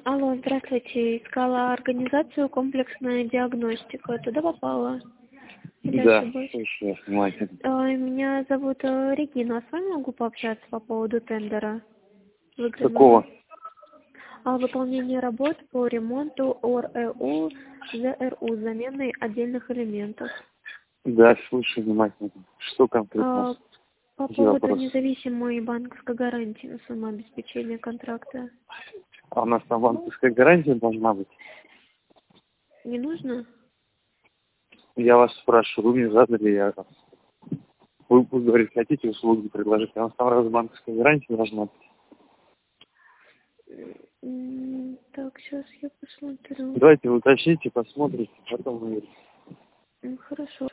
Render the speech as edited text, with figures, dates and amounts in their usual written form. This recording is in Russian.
Алло, здравствуйте. Искала организацию «Комплексная диагностика». Туда попала? Или Да, ошибаюсь? слушаю, внимательно. Меня зовут Регина. А с вами могу пообщаться по поводу тендера? Какого? Выполнение работ по ремонту ОРЭУ ЗРУ, замены отдельных элементов. Да, слушаю внимательно. Что конкретно? По Какие поводу вопросы? независимой банковской гарантии на самообеспечение контракта. А у нас там банковская гарантия должна быть? Не нужно? Я вас спрашиваю, вы мне задали, вы говорите, хотите услуги предложить, а у нас там раз банковская гарантия должна быть. Так, сейчас я посмотрю. Давайте вы уточните, посмотрите, потом вы... Хорошо.